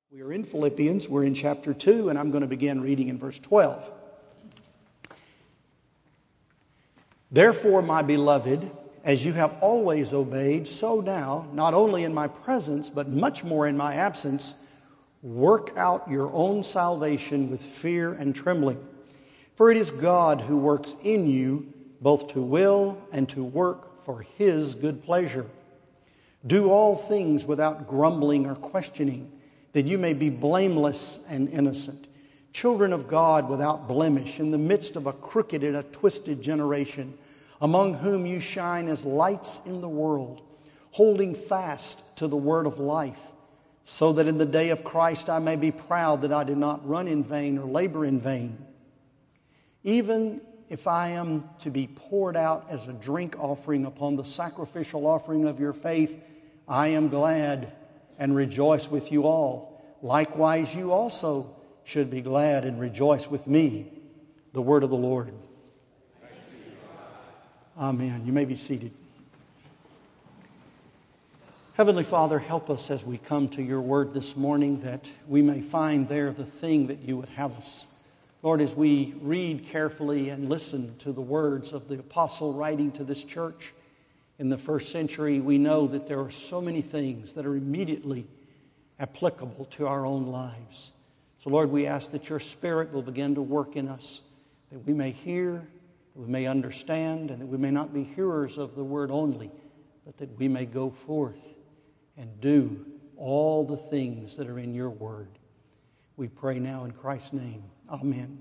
We are in Philippians, we're in chapter 2, and I'm going to begin reading in verse 12. Therefore, my beloved, as you have always obeyed, so now, not only in my presence, but much more in my absence, work out your own salvation with fear and trembling. For it is God who works in you, both to will and to work for His good pleasure. Do all things without grumbling or questioning, that you may be blameless and innocent, children of God without blemish, in the midst of a crooked and a twisted generation, among whom you shine as lights in the world, holding fast to the word of life, so that in the day of Christ I may be proud that I did not run in vain or labor in vain. Even if I am to be poured out as a drink offering upon the sacrificial offering of your faith, I am glad and rejoice with you all. Likewise, you also should be glad and rejoice with me. The word of the Lord. Amen. You may be seated. Heavenly Father, help us as we come to your word this morning, that we may find there the thing that you would have us. Lord, as we read carefully and listen to the words of the apostle writing to this church in the first century, we know that there are so many things that are immediately applicable to our own lives. So Lord, we ask that your Spirit will begin to work in us, that we may hear, that we may understand, and that we may not be hearers of the word only, but that we may go forth and do all the things that are in your word. We pray now in Christ's name. Amen.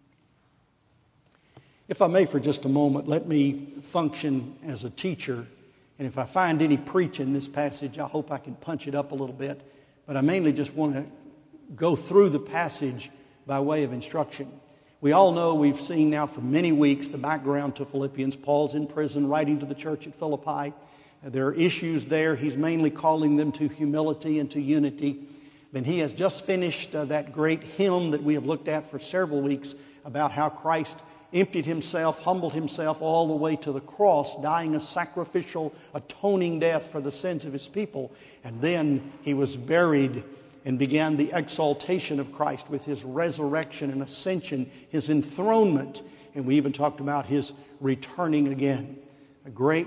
If I may for just a moment, let me function as a teacher. And if I find any preach in this passage, I hope I can punch it up a little bit. But I mainly just want to go through the passage by way of instruction. We all know, we've seen now for many weeks, the background to Philippians. Paul's in prison writing to the church at Philippi. There are issues there. He's mainly calling them to humility and to unity. And he has just finished that great hymn that we have looked at for several weeks about how Christ emptied himself, humbled himself all the way to the cross, dying a sacrificial, atoning death for the sins of his people. And then he was buried and began the exaltation of Christ with his resurrection and ascension, his enthronement. And we even talked about his returning again. A great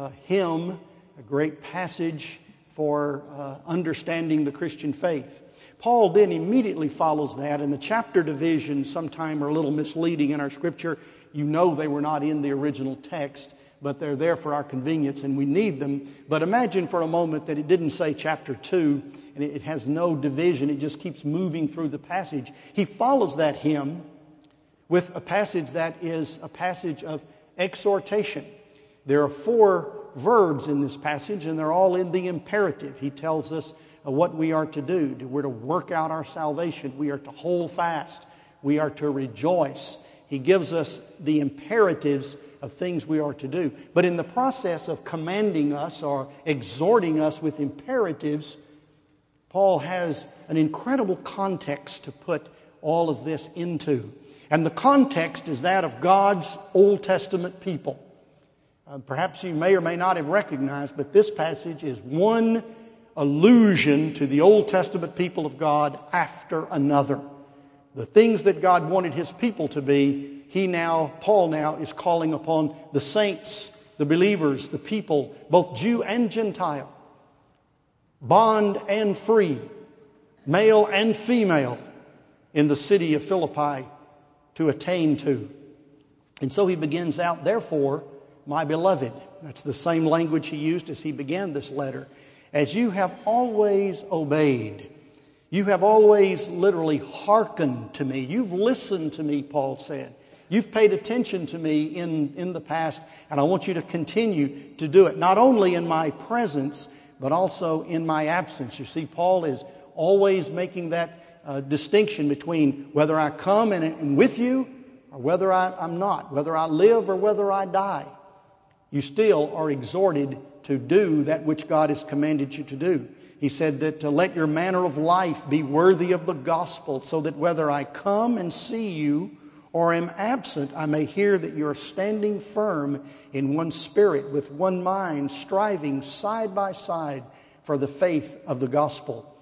hymn, a great passage for understanding the Christian faith. Paul then immediately follows that, and the chapter divisions sometimes are a little misleading in our scripture. You know they were not in the original text, but they're there for our convenience, and we need them. But imagine for a moment that it didn't say chapter 2, and it has no division. It just keeps moving through the passage. He follows that hymn with a passage that is a passage of exhortation. There are 4 verbs in this passage, and they're all in the imperative. He tells us what we are to do. We're to work out our salvation. We are to hold fast. We are to rejoice. He gives us the imperatives of things we are to do. But in the process of commanding us or exhorting us with imperatives, Paul has an incredible context to put all of this into. And the context is that of God's Old Testament people. Perhaps you may or may not have recognized, but this passage is one allusion to the Old Testament people of God after another. The things that God wanted His people to be, Paul now is calling upon the saints, the believers, the people, both Jew and Gentile, bond and free, male and female, in the city of Philippi to attain to. And so he begins out, therefore, my beloved. That's the same language he used as he began this letter. As you have always obeyed. You have always literally hearkened to me. You've listened to me, Paul said. You've paid attention to me in the past, and I want you to continue to do it. Not only in my presence, but also in my absence. You see, Paul is always making that distinction between whether I come and with you, or whether I'm not, whether I live or whether I die. You still are exhorted to do that which God has commanded you to do. He said that to let your manner of life be worthy of the gospel, so that whether I come and see you or am absent, I may hear that you are standing firm in one spirit, with one mind, striving side by side for the faith of the gospel.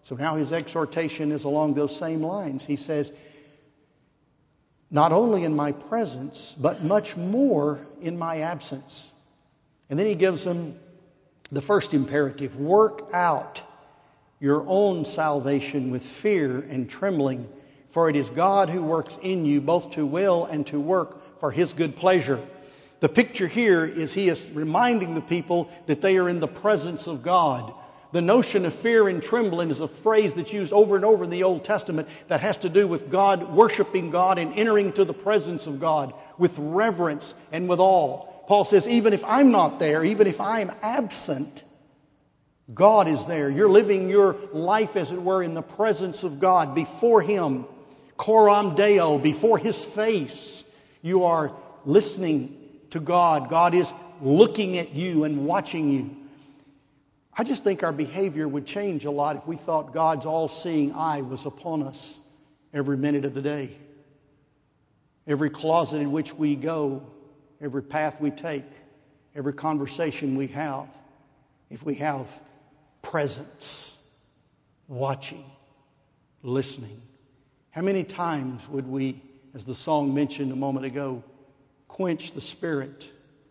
So now his exhortation is along those same lines. He says, not only in my presence, but much more in my absence. And then he gives them the first imperative: work out your own salvation with fear and trembling, for it is God who works in you both to will and to work for his good pleasure. The picture here is he is reminding the people that they are in the presence of God. The notion of fear and trembling is a phrase that's used over and over in the Old Testament that has to do with God, worshiping God and entering to the presence of God with reverence and with awe. Paul says, even if I'm not there, even if I'm absent, God is there. You're living your life, as it were, in the presence of God, before him, coram Deo, before his face. You are listening to God. God is looking at you and watching you. I just think our behavior would change a lot if we thought God's all-seeing eye was upon us every minute of the day. Every closet in which we go, every path we take, every conversation we have, if we have presence, watching, listening. How many times would we, as the song mentioned a moment ago, quench the Spirit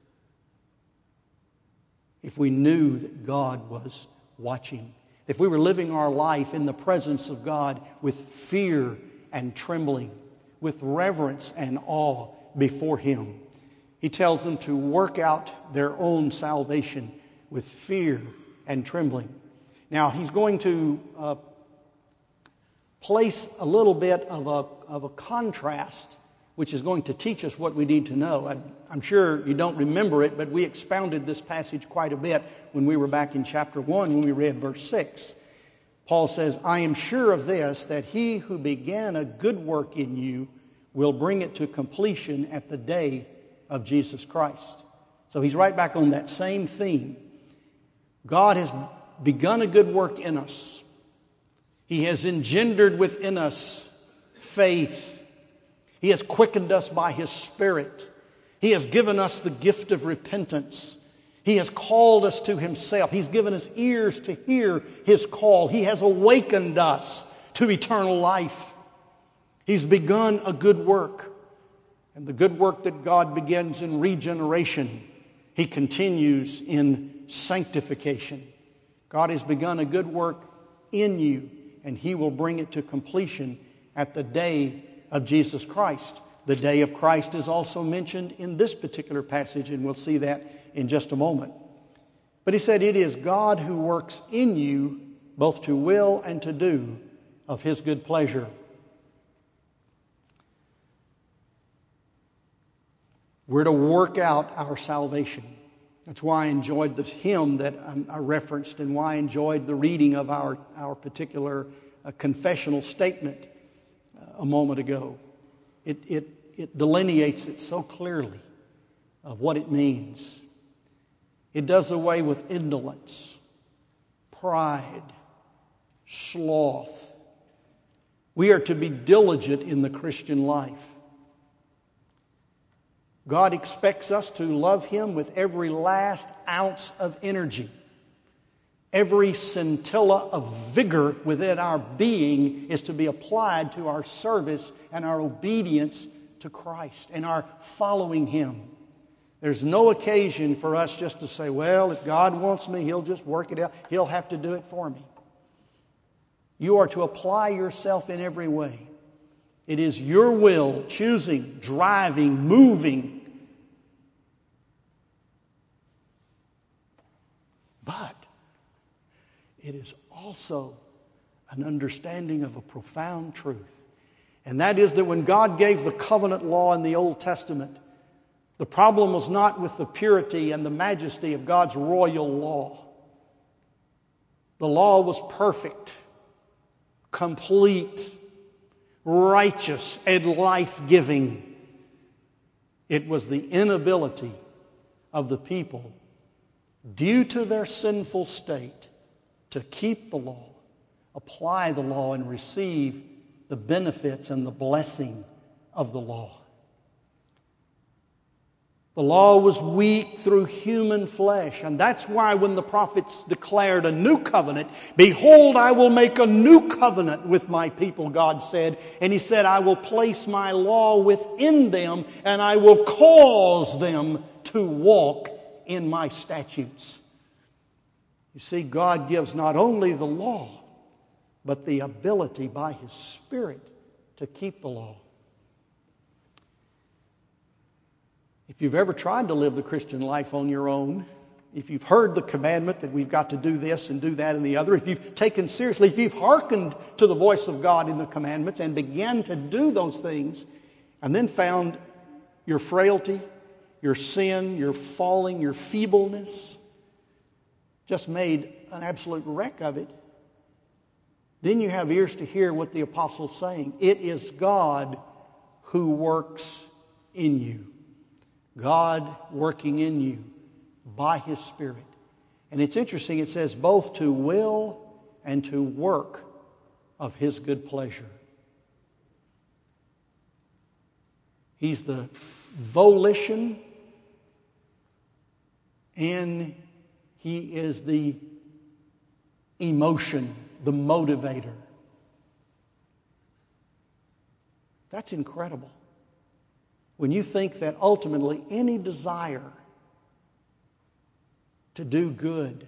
if we knew that God was watching? If we were living our life in the presence of God with fear and trembling, with reverence and awe before him. He tells them to work out their own salvation with fear and trembling. Now, he's going to place a little bit of a contrast, which is going to teach us what we need to know. I'm sure you don't remember it, but we expounded this passage quite a bit when we were back in chapter 1 when we read verse 6. Paul says, I am sure of this, that he who began a good work in you will bring it to completion at the day of Jesus Christ. So he's right back on that same theme. God has begun a good work in us. He has engendered within us faith. He has quickened us by his Spirit. He has given us the gift of repentance. He has called us to himself. He's given us ears to hear his call. He has awakened us to eternal life. He's begun a good work. And the good work that God begins in regeneration, he continues in sanctification. God has begun a good work in you, and he will bring it to completion at the day of Jesus Christ. The day of Christ is also mentioned in this particular passage, and we'll see that in just a moment. But he said, it is God who works in you both to will and to do of his good pleasure. We're to work out our salvation. That's why I enjoyed the hymn that I referenced, and why I enjoyed the reading of our particular confessional statement a moment ago. It delineates it so clearly of what it means. It does away with indolence, pride, sloth. We are to be diligent in the Christian life. God expects us to love him with every last ounce of energy. Every scintilla of vigor within our being is to be applied to our service and our obedience to Christ and our following him. There's no occasion for us just to say, well, if God wants me, he'll just work it out. He'll have to do it for me. You are to apply yourself in every way. It is your will, choosing, driving, moving. But it is also an understanding of a profound truth. And that is that when God gave the covenant law in the Old Testament, the problem was not with the purity and the majesty of God's royal law. The law was perfect, complete, righteous, and life-giving. It was the inability of the people, due to their sinful state, to keep the law, apply the law, and receive the benefits and the blessing of the law. The law was weak through human flesh. And that's why when the prophets declared a new covenant, behold, I will make a new covenant with my people, God said. And He said, I will place my law within them, and I will cause them to walk in my statutes. You see, God gives not only the law, but the ability by His Spirit to keep the law. If you've ever tried to live the Christian life on your own, if you've heard the commandment that we've got to do this and do that and the other, if you've taken seriously, if you've hearkened to the voice of God in the commandments and began to do those things, and then found your frailty, your sin, your falling, your feebleness, just made an absolute wreck of it, then you have ears to hear what the apostle's saying. It is God who works in you. God working in you by His Spirit. And it's interesting, it says both to will and to work of His good pleasure. He's the volition and He is the emotion, the motivator. That's incredible. When you think that ultimately any desire to do good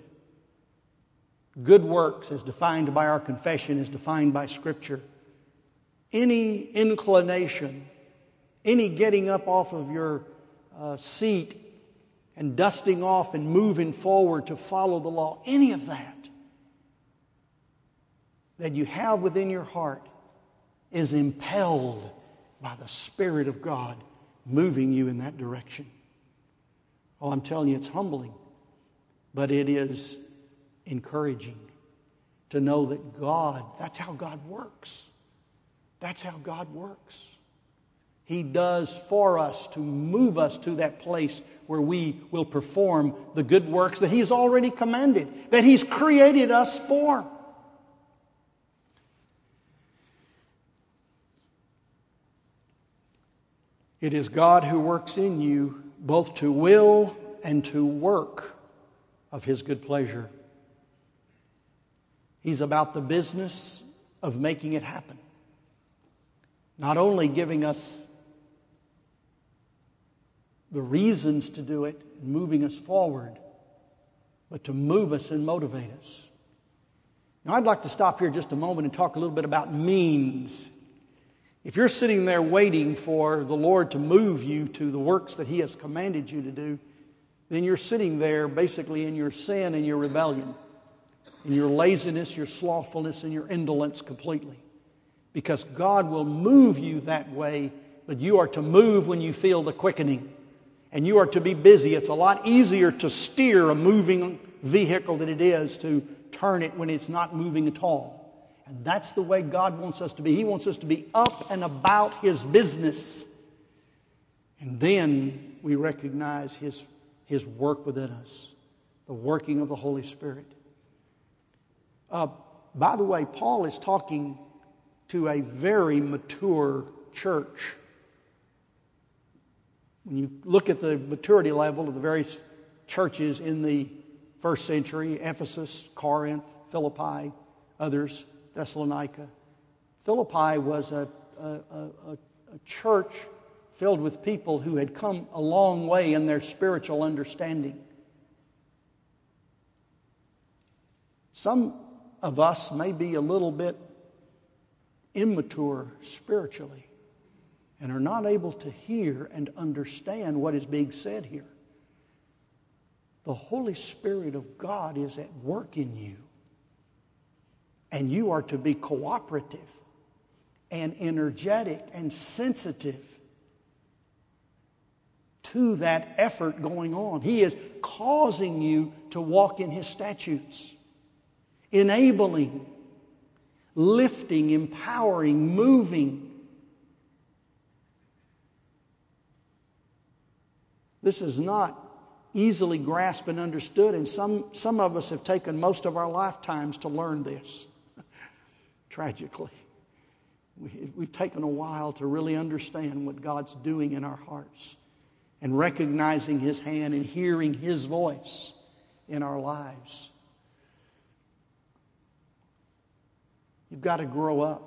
works as defined by our confession, as defined by Scripture, any inclination, any getting up off of your seat and dusting off and moving forward to follow the law, any of that you have within your heart is impelled by the Spirit of God moving you in that direction. Oh, I'm telling you, it's humbling, but it is encouraging to know that God, that's how God works. That's how God works. He does for us to move us to that place where we will perform the good works that He's already commanded, that He's created us for. It is God who works in you both to will and to work of His good pleasure. He's about the business of making it happen. Not only giving us the reasons to do it, moving us forward, but to move us and motivate us. Now, I'd like to stop here just a moment and talk a little bit about means. If you're sitting there waiting for the Lord to move you to the works that He has commanded you to do, then you're sitting there basically in your sin and your rebellion, in your laziness, your slothfulness, and your indolence completely. Because God will move you that way, but you are to move when you feel the quickening. And you are to be busy. It's a lot easier to steer a moving vehicle than it is to turn it when it's not moving at all. And that's the way God wants us to be. He wants us to be up and about His business. And then we recognize His work within us, the working of the Holy Spirit. By the way, Paul is talking to a very mature church. When you look at the maturity level of the various churches in the first century, Ephesus, Corinth, Philippi, others, Thessalonica. Philippi was a church filled with people who had come a long way in their spiritual understanding. Some of us may be a little bit immature spiritually and are not able to hear and understand what is being said here. The Holy Spirit of God is at work in you. And you are to be cooperative and energetic and sensitive to that effort going on. He is causing you to walk in His statutes, enabling, lifting, empowering, moving. This is not easily grasped and understood, and some of us have taken most of our lifetimes to learn this. Tragically, we've taken a while to really understand what God's doing in our hearts and recognizing His hand and hearing His voice in our lives. You've got to grow up.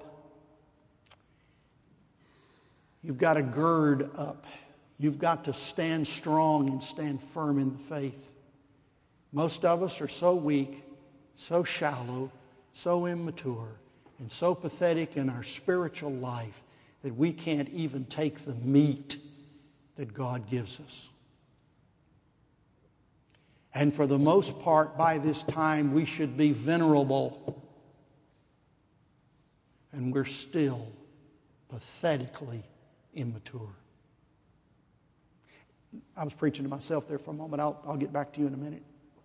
You've got to gird up. You've got to stand strong and stand firm in the faith. Most of us are so weak, so shallow, so immature, and so pathetic in our spiritual life that we can't even take the meat that God gives us. And for the most part, by this time, we should be venerable. And we're still pathetically immature. I was preaching to myself there for a moment. I'll get back to you in a minute.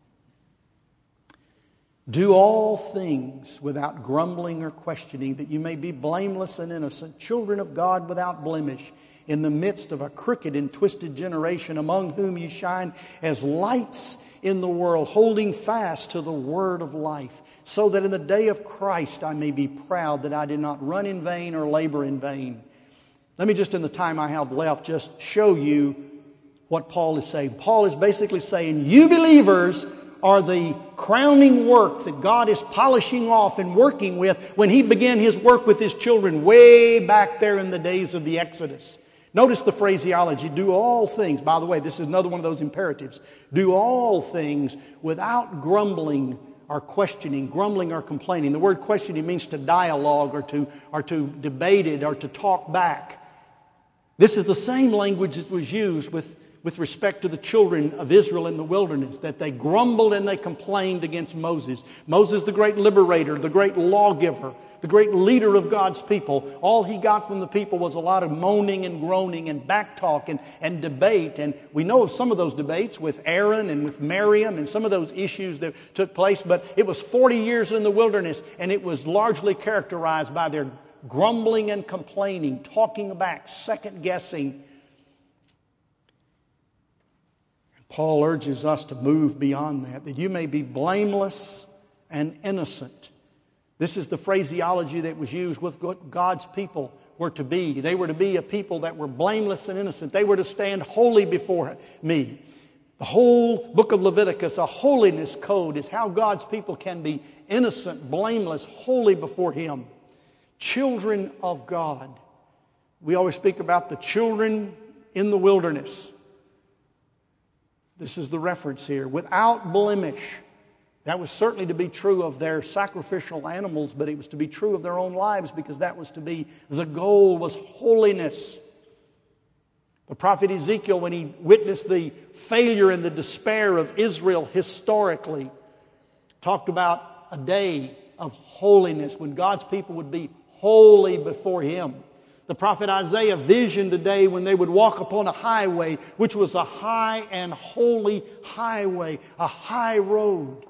Do all things without grumbling or questioning, that you may be blameless and innocent, children of God without blemish, in the midst of a crooked and twisted generation, among whom you shine as lights in the world, holding fast to the word of life, so that in the day of Christ I may be proud that I did not run in vain or labor in vain. Let me just, in the time I have left, just show you what Paul is saying. Paul is basically saying, you believers are the crowning work that God is polishing off and working with when He began His work with His children way back there in the days of the Exodus. Notice the phraseology, do all things. By the way, this is another one of those imperatives. Do all things without grumbling or questioning, grumbling or complaining. The word questioning means to dialogue or to debate it or to talk back. This is the same language that was used with respect to the children of Israel in the wilderness, that they grumbled and they complained against Moses. Moses, the great liberator, the great lawgiver, the great leader of God's people. All he got from the people was a lot of moaning and groaning and backtalk and debate. And we know of some of those debates with Aaron and with Miriam and some of those issues that took place. But it was 40 years in the wilderness, and it was largely characterized by their grumbling and complaining, talking back, second-guessing. Paul urges us to move beyond that you may be blameless and innocent. This is the phraseology that was used with what God's people were to be. They were to be a people that were blameless and innocent. They were to stand holy before me. The whole book of Leviticus, a holiness code, is how God's people can be innocent, blameless, holy before Him. Children of God. We always speak about the children in the wilderness. This is the reference here. Without blemish. That was certainly to be true of their sacrificial animals, but it was to be true of their own lives, because that was to be the goal, was holiness. The prophet Ezekiel, when he witnessed the failure and the despair of Israel historically, talked about a day of holiness when God's people would be holy before Him. The prophet Isaiah visioned a day when they would walk upon a highway, which was a high and holy highway, a high road.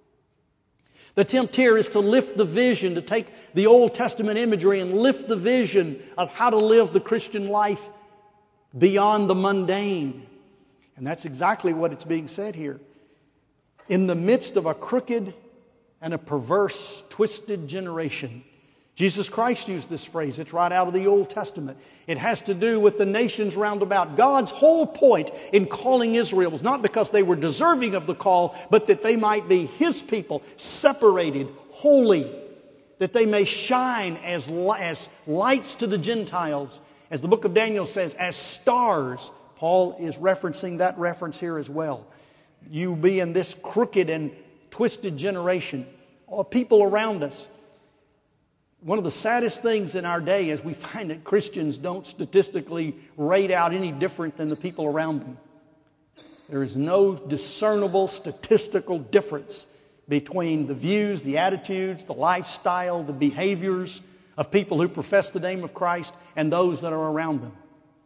The attempt here is to lift the vision, to take the Old Testament imagery and lift the vision of how to live the Christian life beyond the mundane. And that's exactly what it's being said here. In the midst of a crooked and a perverse, twisted generation, Jesus Christ used this phrase. It's right out of the Old Testament. It has to do with the nations round about. God's whole point in calling Israel was not because they were deserving of the call, but that they might be His people, separated, holy, that they may shine as lights to the Gentiles. As the book of Daniel says, as stars. Paul is referencing that reference here as well. You be in this crooked and twisted generation, all people around us. One of the saddest things in our day is we find that Christians don't statistically rate out any different than the people around them. There is no discernible statistical difference between the views, the attitudes, the lifestyle, the behaviors of people who profess the name of Christ and those that are around them.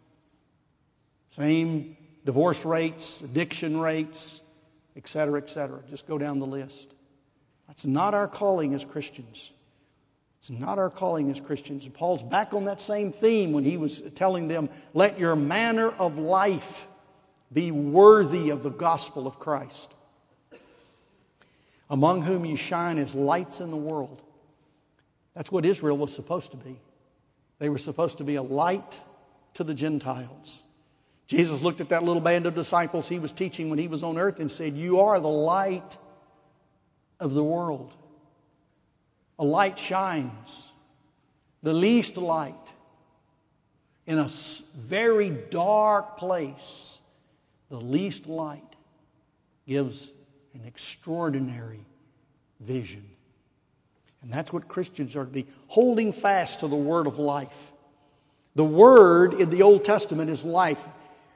Same divorce rates, addiction rates, etc., etc. Just go down the list. That's not our calling as Christians. It's not our calling as Christians. Paul's back on that same theme when he was telling them, let your manner of life be worthy of the gospel of Christ, among whom you shine as lights in the world. That's what Israel was supposed to be. They were supposed to be a light to the Gentiles. Jesus looked at that little band of disciples he was teaching when he was on earth and said, "You are the light of the world." A light shines. The least light in a very dark place, the least light gives an extraordinary vision. And that's what Christians are to be, holding fast to the word of life. The word in the Old Testament is life.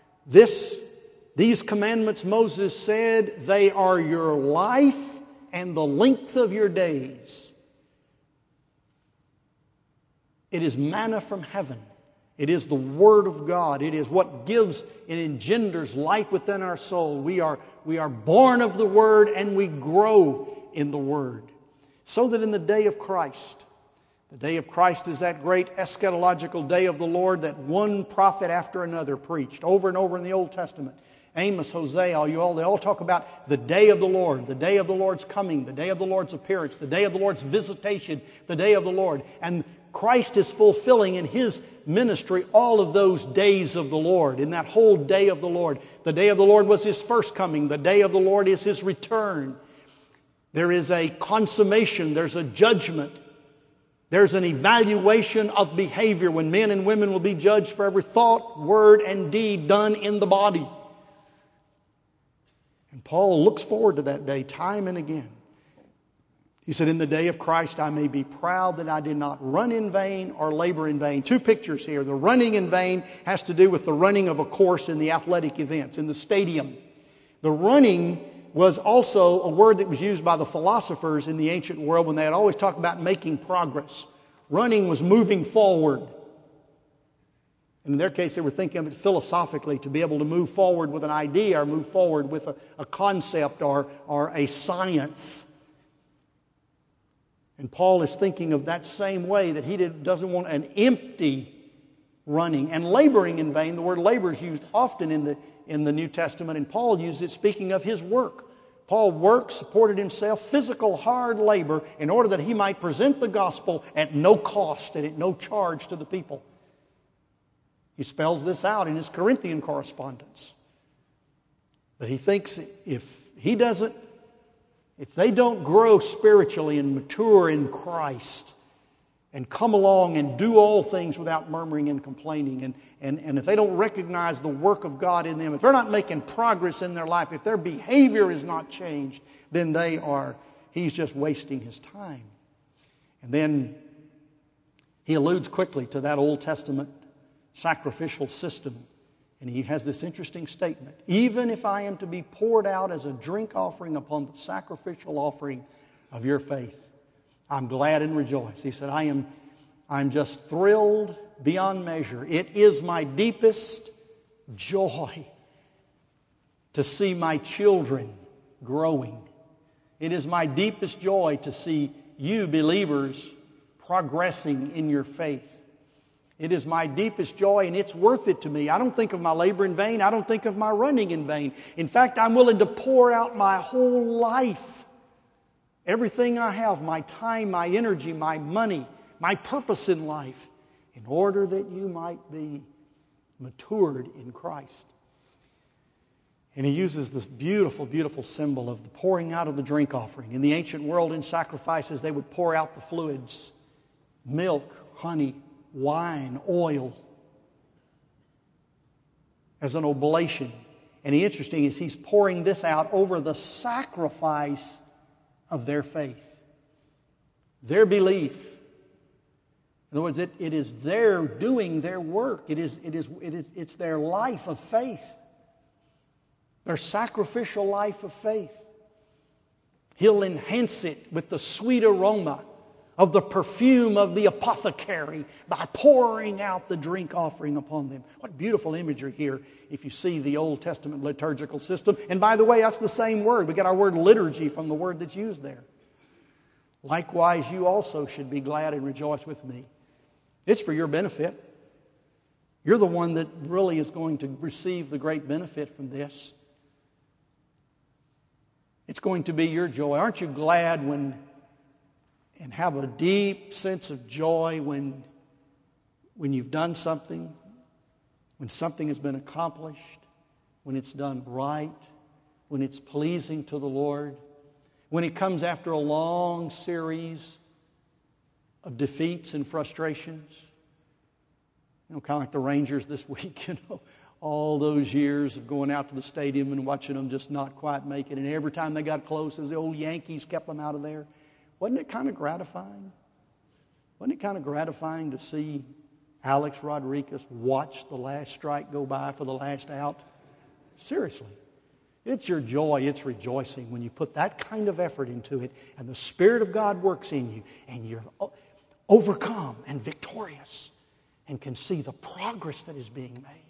These commandments, Moses said, they are your life and the length of your days. It is manna from heaven. It is the Word of God. It is what gives and engenders life within our soul. We are born of the Word and we grow in the Word. So that in the day of Christ, the day of Christ is that great eschatological day of the Lord that one prophet after another preached over and over in the Old Testament. Amos, Hosea, they all talk about the day of the Lord, the day of the Lord's coming, the day of the Lord's appearance, the day of the Lord's visitation, the day of the Lord. And Christ is fulfilling in His ministry all of those days of the Lord, in that whole day of the Lord. The day of the Lord was His first coming. The day of the Lord is His return. There is a consummation. There's a judgment. There's an evaluation of behavior when men and women will be judged for every thought, word, and deed done in the body. And Paul looks forward to that day time and again. He said, in the day of Christ, I may be proud that I did not run in vain or labor in vain. Two pictures here. The running in vain has to do with the running of a course in the athletic events, in the stadium. The running was also a word that was used by the philosophers in the ancient world when they had always talked about making progress. Running was moving forward. And in their case, they were thinking of it philosophically, to be able to move forward with an idea or move forward with a concept or a science. And Paul is thinking of that same way, that he doesn't want an empty running. And laboring in vain, the word labor is used often in the New Testament, and Paul used it speaking of his work. Paul worked, supported himself, physical hard labor, in order that he might present the gospel at no cost and at no charge to the people. He spells this out in his Corinthian correspondence. That he thinks if they don't grow spiritually and mature in Christ and come along and do all things without murmuring and complaining, and if they don't recognize the work of God in them, if they're not making progress in their life, if their behavior is not changed, then he's just wasting his time. And then he alludes quickly to that Old Testament sacrificial system. And he has this interesting statement. Even if I am to be poured out as a drink offering upon the sacrificial offering of your faith, I'm glad and rejoice. He said, I'm just thrilled beyond measure. It is my deepest joy to see my children growing. It is my deepest joy to see you believers progressing in your faith. It is my deepest joy, and it's worth it to me. I don't think of my labor in vain. I don't think of my running in vain. In fact, I'm willing to pour out my whole life, everything I have, my time, my energy, my money, my purpose in life, in order that you might be matured in Christ. And he uses this beautiful, beautiful symbol of the pouring out of the drink offering. In the ancient world, in sacrifices, they would pour out the fluids, milk, honey, wine, oil, as an oblation. And the interesting is he's pouring this out over the sacrifice of their faith, their belief. In other words, it is their doing their work. It's their life of faith, their sacrificial life of faith. He'll enhance it with the sweet aroma of the perfume of the apothecary by pouring out the drink offering upon them. What beautiful imagery here if you see the Old Testament liturgical system. And by the way, that's the same word. We get our word liturgy from the word that's used there. Likewise, you also should be glad and rejoice with me. It's for your benefit. You're the one that really is going to receive the great benefit from this. It's going to be your joy. Aren't you glad and have a deep sense of joy when you've done something when something has been accomplished, when it's done right, when it's pleasing to the Lord, when it comes after a long series of defeats and frustrations. Kind of like the Rangers this week, all those years of going out to the stadium and watching them just not quite make it. And every time they got close, as the old Yankees kept them out of there. Wasn't it kind of gratifying? Wasn't it kind of gratifying to see Alex Rodriguez watch the last strike go by for the last out? Seriously. It's your joy, it's rejoicing when you put that kind of effort into it and the Spirit of God works in you and you're overcome and victorious and can see the progress that is being made.